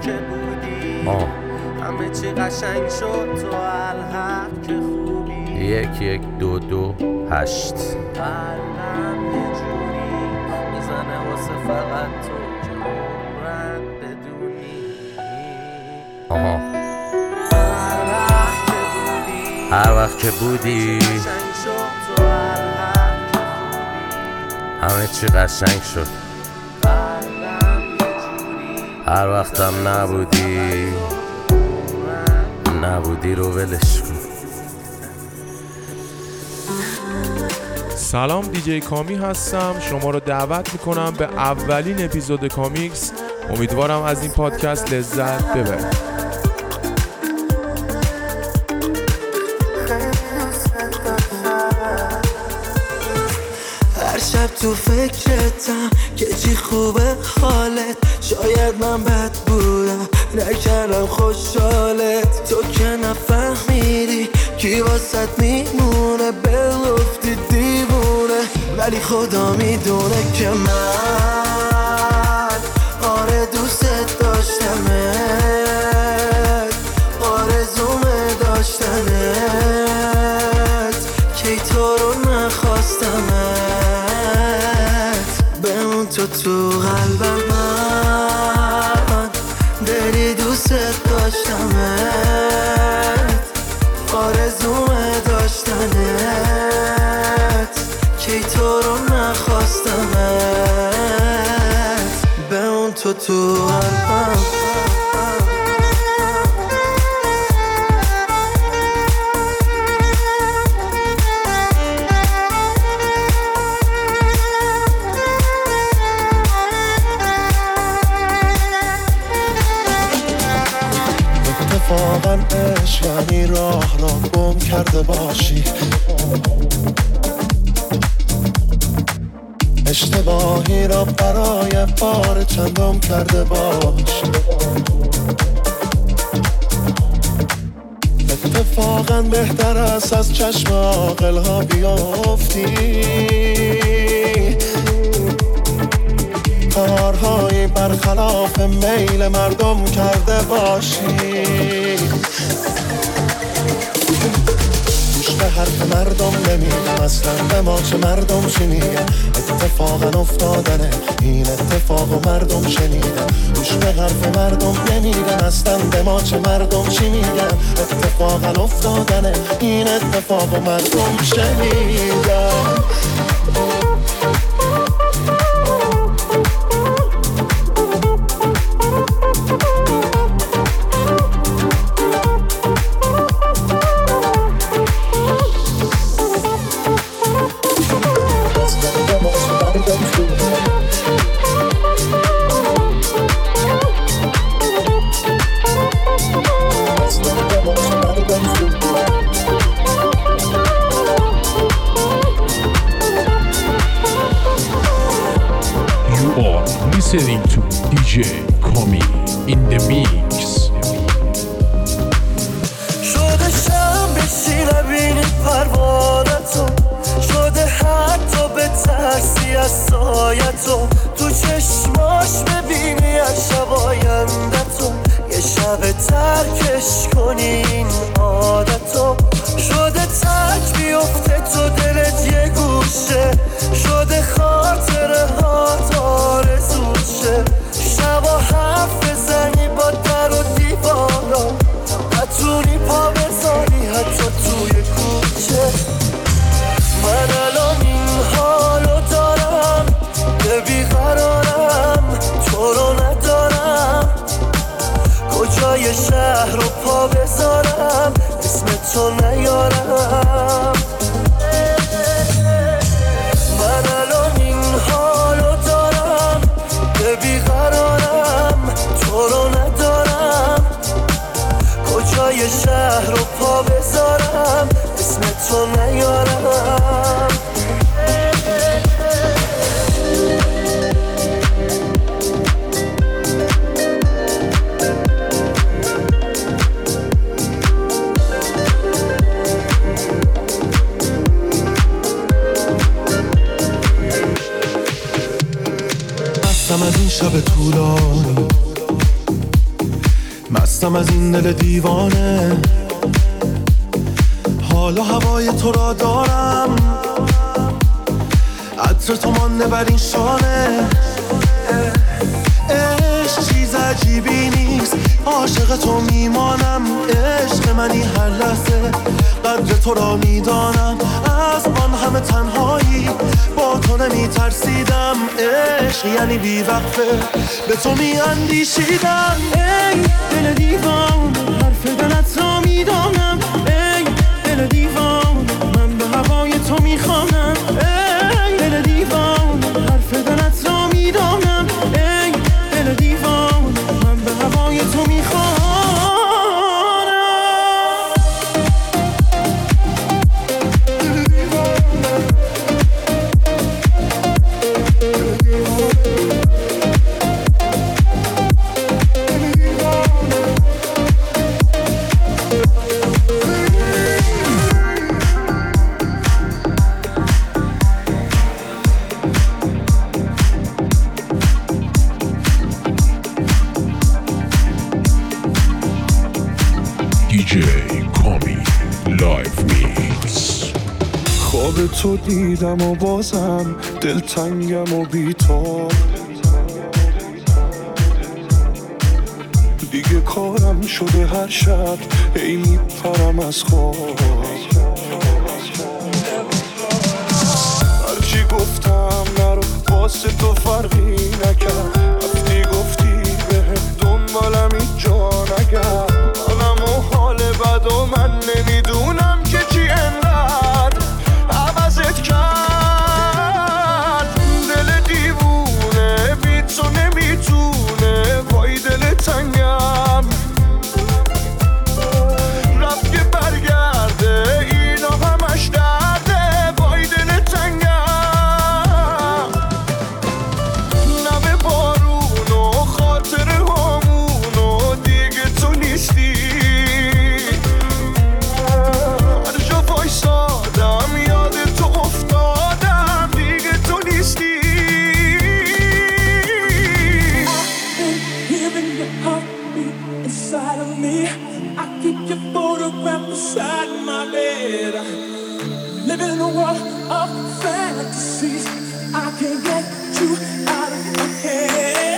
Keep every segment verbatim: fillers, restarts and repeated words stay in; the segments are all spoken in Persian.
که بودی آه. همه چی قشنگ شد تو الحق که خوبی. یک یک دو دو هشت قلبم یه جوری میزنه واسه فقط تو که عمرن بدونی. آها هر وقت که بودی همه چی قشنگ شد. هر وقتم نبودی نبودی رو ولش کن. سلام، دیجی کامی هستم. شما رو دعوت میکنم به اولین اپیزود کامیکس. امیدوارم از این پادکست لذت ببرید. شب تو فکرتم که چی خوبه حالت. شاید من بد بودم نکردم خوشحالت. تو که نفهمیدی کی واسط میمونه. بلفتی دیوونه ولی خدا میدونه که من آره دوست داشتمت. آرزومه داشتنت کی تو رو نخواستمت. تو تو قلبم من دلی دوست داشتمت. آرزومه داشتنت کی تو رو نخواستمت. به اون تو تو قلبم. اتفاقاً عشق یعنی راه را گم کرده باشی. اشتباهی را برای بار چندم کرده باشی. اتفاقاً بهتر است از چشم عاقل ها بیافتی. کارهایی برخلاف میل مردم کرده باشی. گوش به حرف مردم نمیدم اصلا به ما چه مردم شنیدم. اتفاقا افتادنه این اتفاق و مردم شنیدم. گوش به حرف مردم نمیدم اصلا به ما چه مردم شنیدم. اتفاقا افتادنه این اتفاق و مردم شنیدم. Listening to دی جی Kami in the mix. شده شم بشی نبینی پروانتو. شده حتی به ترسی از سایتو. تو چشماش ببینی از شب آیندتو. یه شب ترکش کنی این عادتو. شده ترک بیفته تو دلت یه گوشه. شده خاطره هات آرزوت شه. شبا حرف بزنی با در و دیوارا. نتونی پا بذاری حتی توی کوچه. من الان این حالو دارم که بیقرارم تو رو ندارم. کجای شهر رو پا بذارم اسم تو نیارم. من الان این حالو دارم که بیقرارم تو رو ندارم. کجای شهر رو پا بذارم اسم تو نیارم. از این شب طولانی مستم از این دل دیوانه، حالا هوای تو را دارم، عطر تو مانده بر این شانه. عشق چیز عجیبی نیست، عاشق تو میمانم، عشق منی هر لحظه، قدر تو را میدانم، از آن همه تنهایی با تو نمی ترسیدم. عشق یعنی بی وقفه به تو می اندیشیدم. ای دل دیوان حرف دلت را میدانم، ای دل دیوان من به هوای تو میخوانم، ای دل دیوان حرف دلت را میدانم، ای دل دیوان من به هوای تو میخوانم. خواب تو دیدم و بازم دلتنگم و بی‌تاب، دیگه کارم شده هر شب ای میپرم از خواب. هرچی گفتم نرو واسه تو فرقی نکرد، رفتی گفتی بهم دنبالم اینجا نگرد، منم و حال بد و من نمیدونم که چی انقدر عوضت کرد. دل دیوونه بی تو نمیتونه، وای دل تنگم رفت که برگرده، اینا همش درده، وای دل تنگم. نم بارون و خاطر همون و دیگه تو نیستی، هر جا وایسادم یاد تو افتادم، دیگه تو نیستی. Hearing your heartbeat inside of me, I keep your photograph beside my bed, living in a world of fantasies, I can't get you out of my head.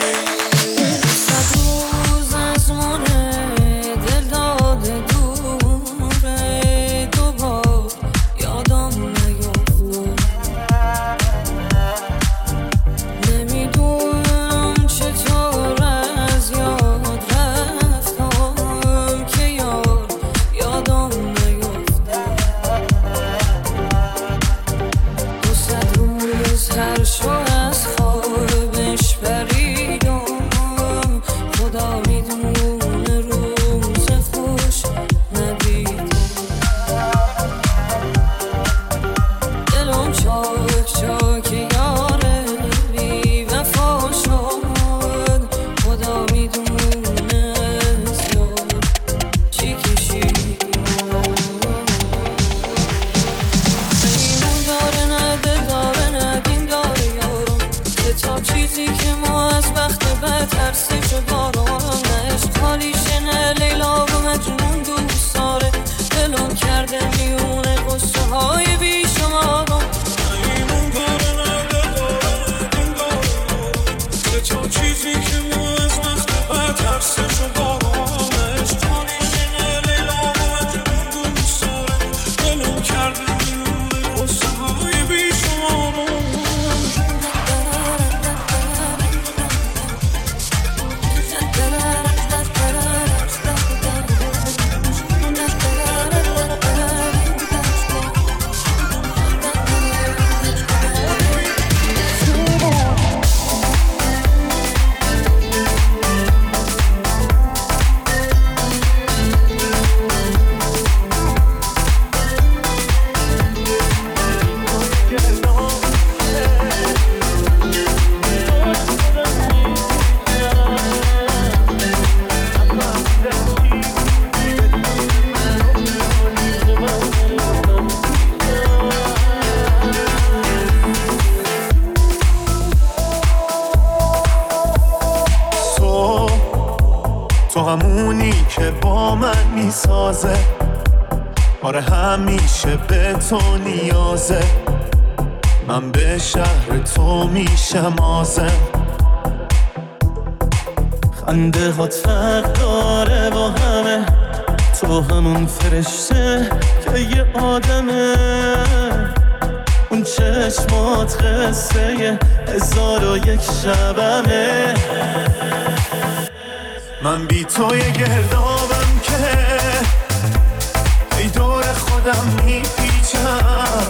همونی که با من میسازه، آره همیشه به تو نیازه. من به شهر تو میشم آزم. خنده هات فرق داره با همه، تو همون فرشته که یه آدمه. اون چشمات قصه هزار و یک شبمه. من بی تو یه گردابم که ای دور خودم میپیچم.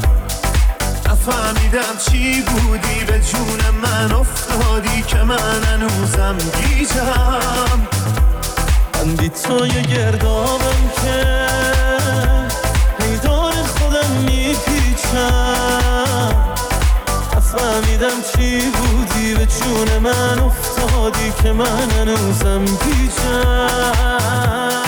نفهمیدم چی بودی به جون من افتادی که من هنوزم گیجم. من بی تو یه گردابم که ای دور خودم میپیچم. نفهمیدم چی بودی به جون من افتادی که من هنوزم گیجم.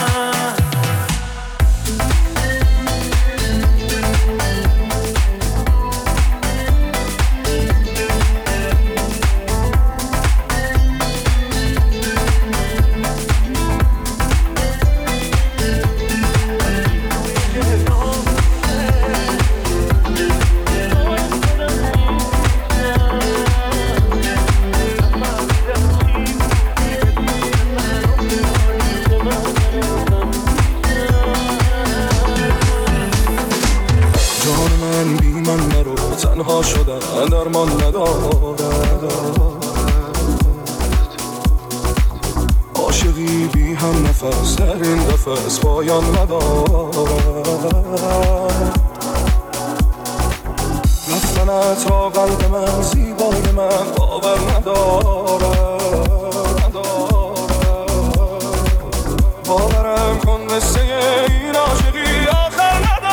تنها شدن درمان ندارد. عاشقی بی هم نفس در این قفس پایان ندارد. رفتنت را قلب من زیبای من باور ندارد. باورم کن مثل این عاشقی آخر ندارد.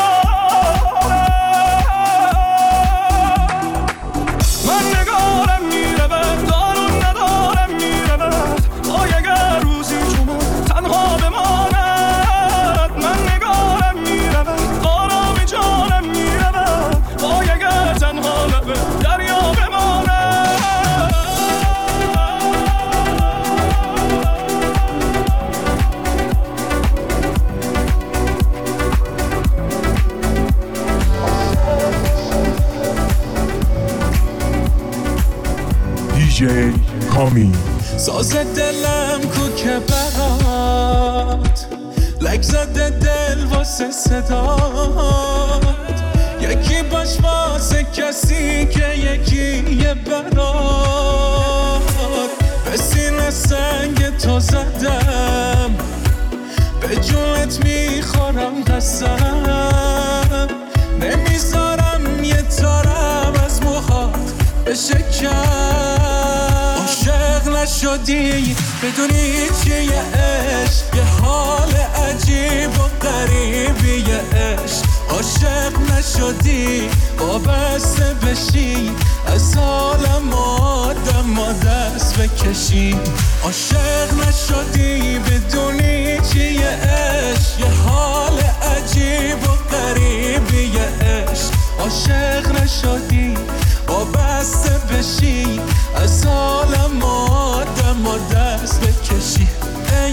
دیجی کامی. ساز دلم کو که برات لک زده دل واسه صدات. یکی باش واسه کسی که یکی یه برات. به سینه سنگ تو زدم، به جونت میخورم قسم. نمیذارم یه تارم از موهات بشه کم. عاشق نشدی بدونی چیه عشق، یه حال عجیب و غریبیه عشق. عاشق نشدی وابسته بشی، از عالم آدم و دست بکشی. عاشق نشدی بدونی چیه عشق، یه حال عجیب و غریبیه عشق. عاشق نشدی وابسته بشی، از عالم آدم و دست بکشی. ای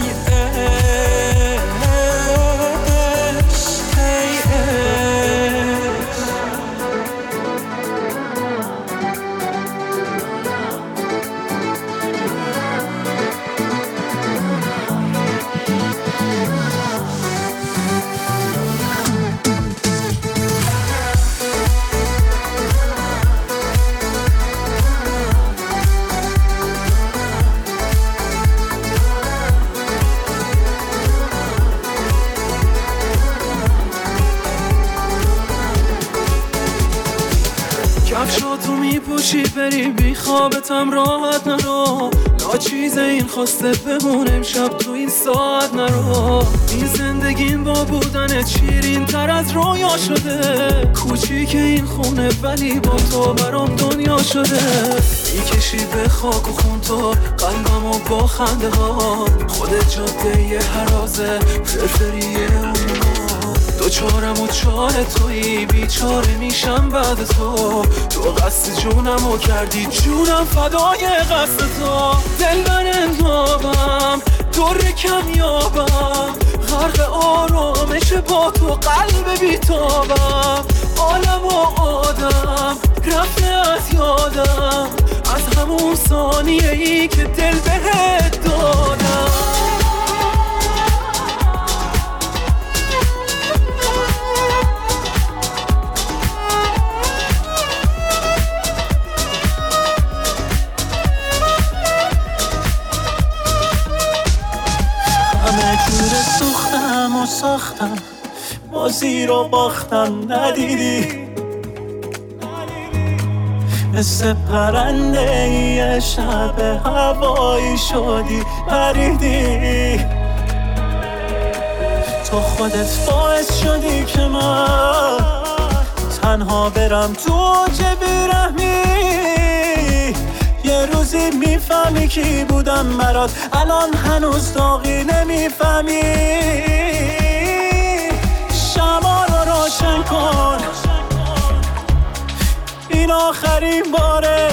عشق، ای عشق. کفشاتو میپوشی بری بی خوابتم راحت نرو. ناچیز این خواسته بمون امشب تو این ساعت نرو. این زندگیم با بودن شیرین تر از رویا شده. کوچیک این خونه ولی با تو برام دنیا شده. میکشی به خاک و خون تو قلبم و با خنده ها. خودت جاده یه حرازه فرفریه اون دوچارم و چاره تویی، بیچاره میشم بعد تو. تو قصد جونم و کردی جونم فدای قصد تو. دل من انتابم در کمیابم، غرق آرامش با تو قلب بیتابم. عالم و آدم رفته از یادم، از همون ثانیه ای که دل بهت دادم. همه جور سوختم و ساختم، بازی رو باختم ندیدی. مثل پرنده یه شب هوایی شدی پریدی. تو خودت باعث شدی که من تنها برم تو جبی رحمی. یه روزی میفهمی کی بودم برات، الان هنوز داغی نمیفهمی. شما رو روشن کن، این آخرین باره.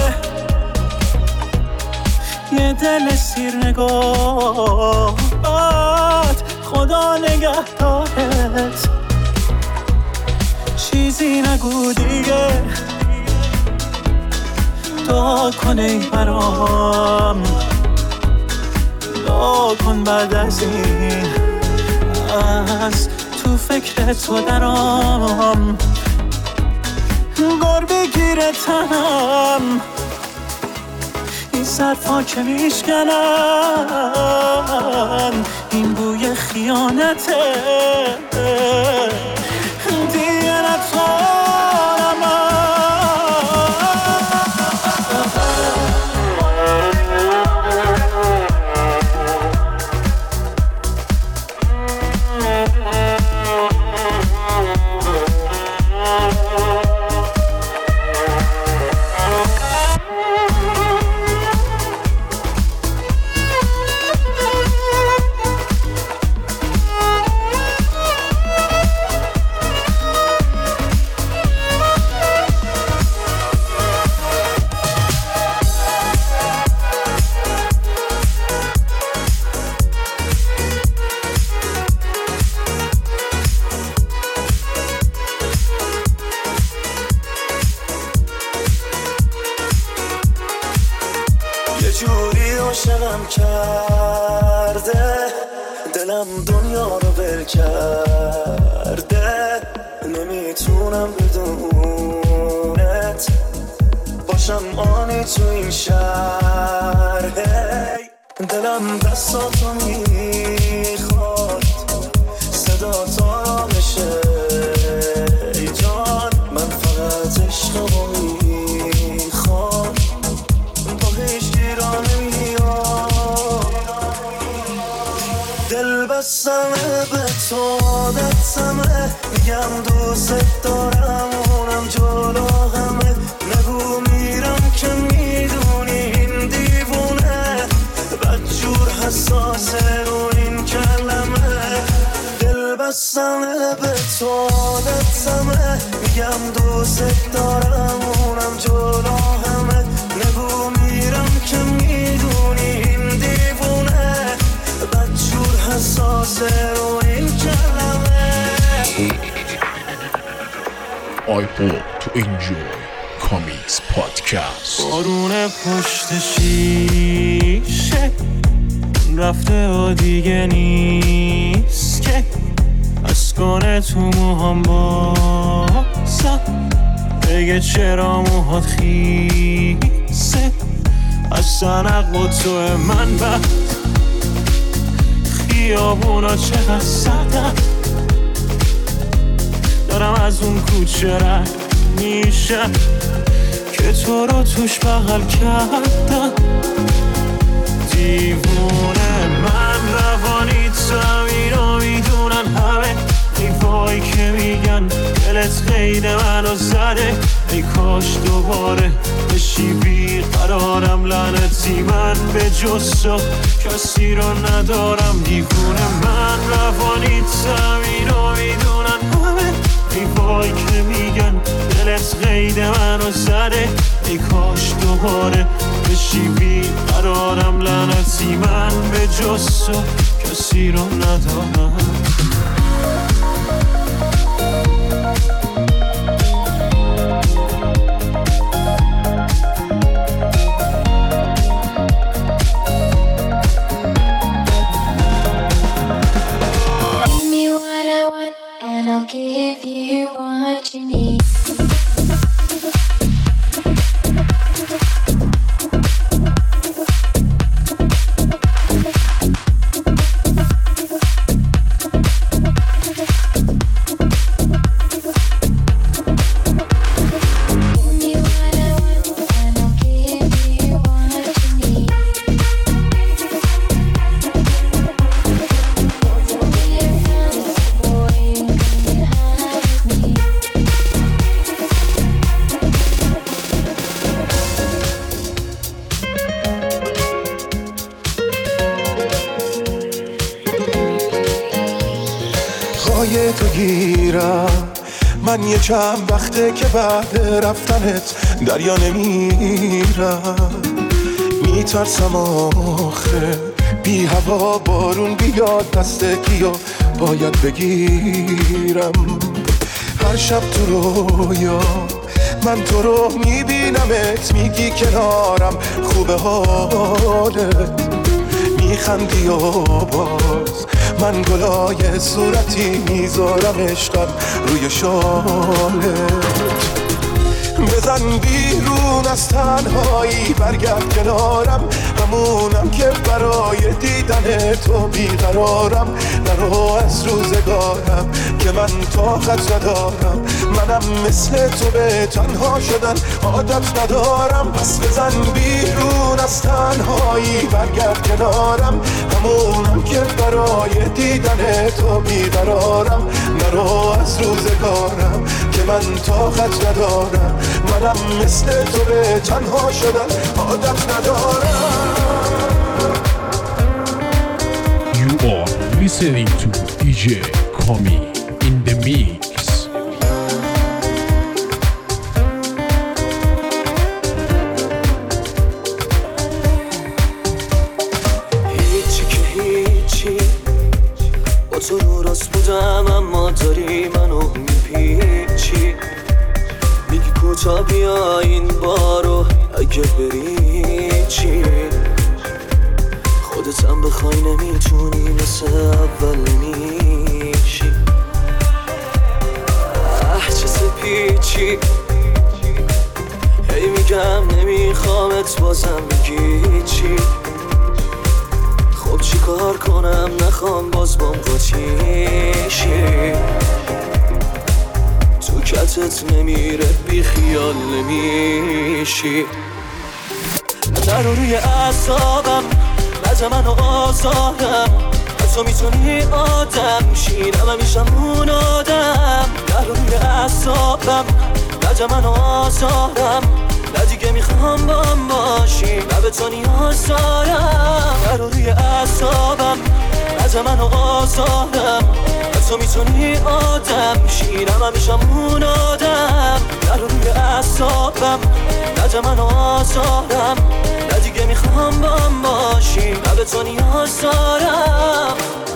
یه دل سیر نگاه باد، خدا نگهدارت. چیزی نگو دیگه، دعا کن ای برام، دعا کن بعد از این از تو فکر تو درام. گر بگیره تنم، این صرفا که میشکنن، این بوی خیانته دیگه نتوانم. جوری عاشقم کرده، دلم دنیا رو ول کرده. نمیتونم بدونت باشم آنی تو این شهر. دلم دستاتو میخواد، صدا تا بشه ای جان. من فقط عشقمو میخوام، با هیچ گیرا نمیاد. دل بستمه به تو عادتمه، میگم دوست دارم اونم جلو همه. نگو میرم که میدونی این دیوونه، بدجور حساسه رو این کلمه. دل بستمه به تو عادتمه، میگم دوست دارم اونم جلو همه. نگو میرم که میدونی این دیوونه، بدجور حساسه رو این کلمه. I hope to enjoy Comics Podcast. بارون پشت شیشه رفته و دیگه نیست که اسکانه تو موهام بازم. بگه چرا موهات خیسه، از سنق و تو من بعد خیابونا چقدر سردم. دارم از اون کوچه رنگ میشم که تو رو توش بغل کردم. دیوونه من روانی تو اینو میدونن همه. ای وای که میگن دلت قید منو زده. ای کاش دوباره بشی بی قرارم. لعنتی من به جز تو کسی رو ندارم. دیوونه من روانی تو اینو میدونن همه. ای وای که میگن دلت قید منو زده. ای کاش دوباره بشی بی قرارم. قرارم لعنتی من به جز تو کسی رو ندارم. I'll give you what you need. تو گیرم من یه چند وقته که بعد رفتنت دریا نمیرم، میترسم آخه بی هوا بارون بیاد دست کیو باید بگیرم. هر شب تو رویا من تو رو میبینمت، میگی کنارم خوبه حالت، میخندی و باز من گلای صورتی میذارم عشقم روی شالت. بزن بیرون از تنهایی برگرد کنارم، همونم که برای دیدن تو بیقرارم. نرو از روزگارم که من طاقت ندارم، منم مثل تو به تنها شدن عادت ندارم. پس بزن بیرون از تنهایی برگرد کنارم، همونم که برای دیدن تو بیقرارم. نرو از روزگارم که من طاقت ندارم، منم مثل تو به تنها شدن عادت ندارم. You are listening to دی جی Komi in the mix. هیچی که هیچی با تو رو راست بودم، اما داری منو میپیچی. میگی کجا بیا این بارو اگه بری چی؟ خودتم بخوای نمیتونی مثل اول نمیشی. اه چه سپیچی، هی میگم نمیخوامت بازم میگی چی؟ خب چی کار کنم نخوام باز بام قاطیشی. تو کتت نمیره بی خیال نمیشی. نرو روی اعصابم بجا منو آزارم، تو میتونی آدم شی نم میشم اون آدم. نرو روی اعصابم بجا منو آزارم، نه دیگه میخوام بام باشی نه به تو نیاز دارم. نرو روی اعصابم بجا منو آزارم، تو میتونی آدم شی نم میشم اون آدم. نرو روی اعصابم بجا منو آزارم، نه دیگه میخوام بام باشی نه به تو نیاز دارم.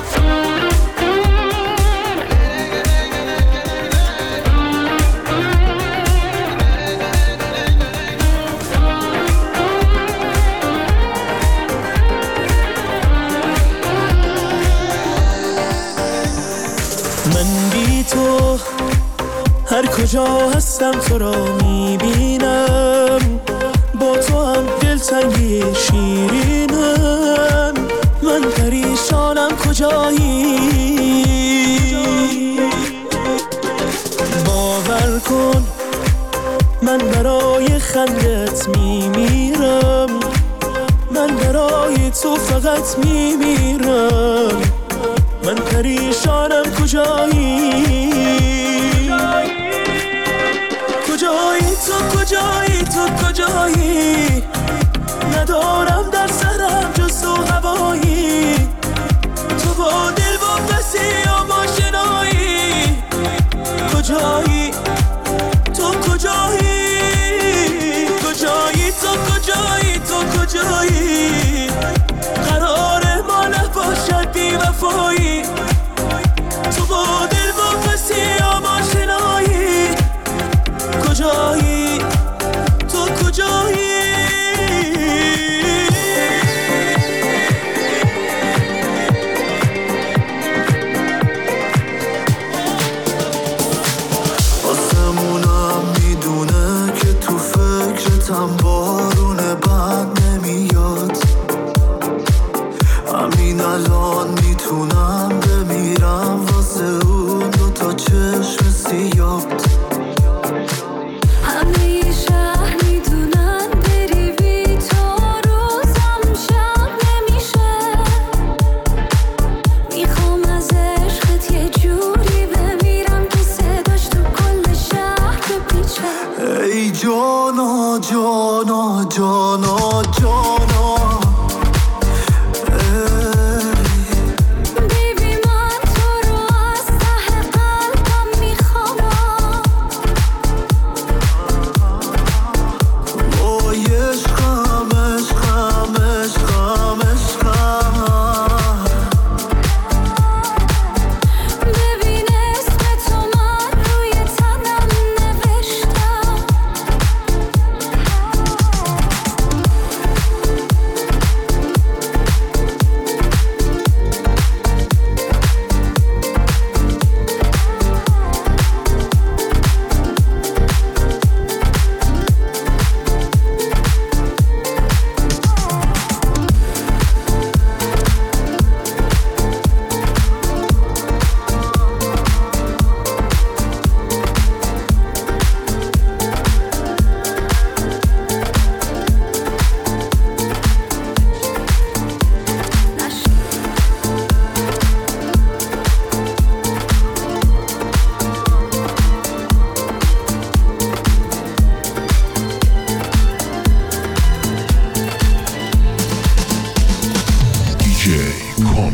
من بی تو هر کجا هستم تو را میبینم، با تو هم دلتنگی شیرینم. من پریشانم کجایی، باور کن من برای خندت میمیرم، من برای تو فقط میمیرم. من پریشانم کجایی، کجایی تو کجایی تو کجایی؟ ندارم در سرم جز تو هوایی، تو با دل با کسی یا با شنایی. کجایی تو کجایی، کجایی تو کجایی تو کجایی؟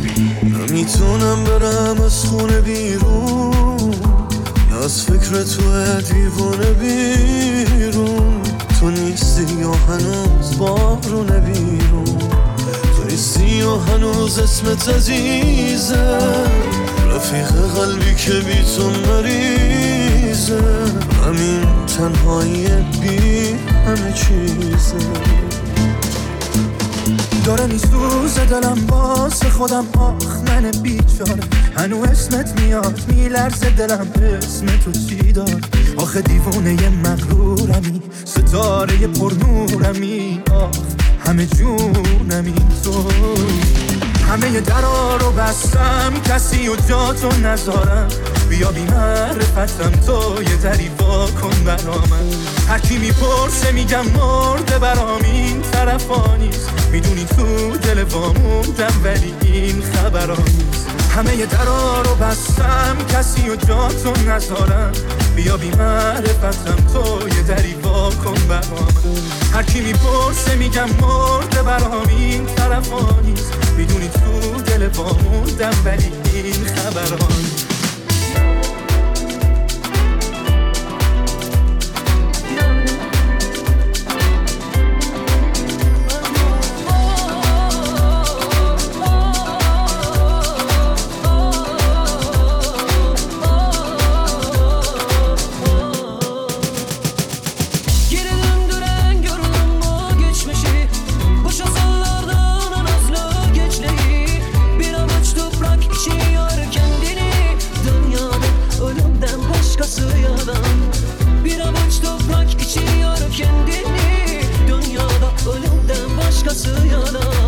نمیتونم برم از خونه بیرون، از فکر تو دیوونه بیرون. تو نیستی یا هنوز بارونه بیرون، تو نیستی یا هنوز اسمت عزیزه، رفیق قلبی که بی تو مریضه. همین تنهایی بی همه چیزه. داره میسوزه دلم واسه خودم، آخ من بیچاره، هنو اسمت میاد میلرزه دلم، اسم تو چی دار؟ آخه دیوونه مغرورمی، ستاره پرنورمی، آخ همه جونمی تو. همه درا رو بستم کسی و جا تو نذارم، بیا بی معرفتم تو یه دری وا کن برامن. هر کی میپرسه میگم مرده برام این طرفا نیست، میدونی تو دل واموندم ولی این خبرا نیست. همه درا رو بستم کسی و جا تو نذارم، بیا بی معرفتم تو یه دری وا کن برامن. هر کی میپرسه میگم مرده برام این طرفا نیست، میدونی تو دل واموندم ولی این خبرا نیست. Dünyada ölümden başkası yana.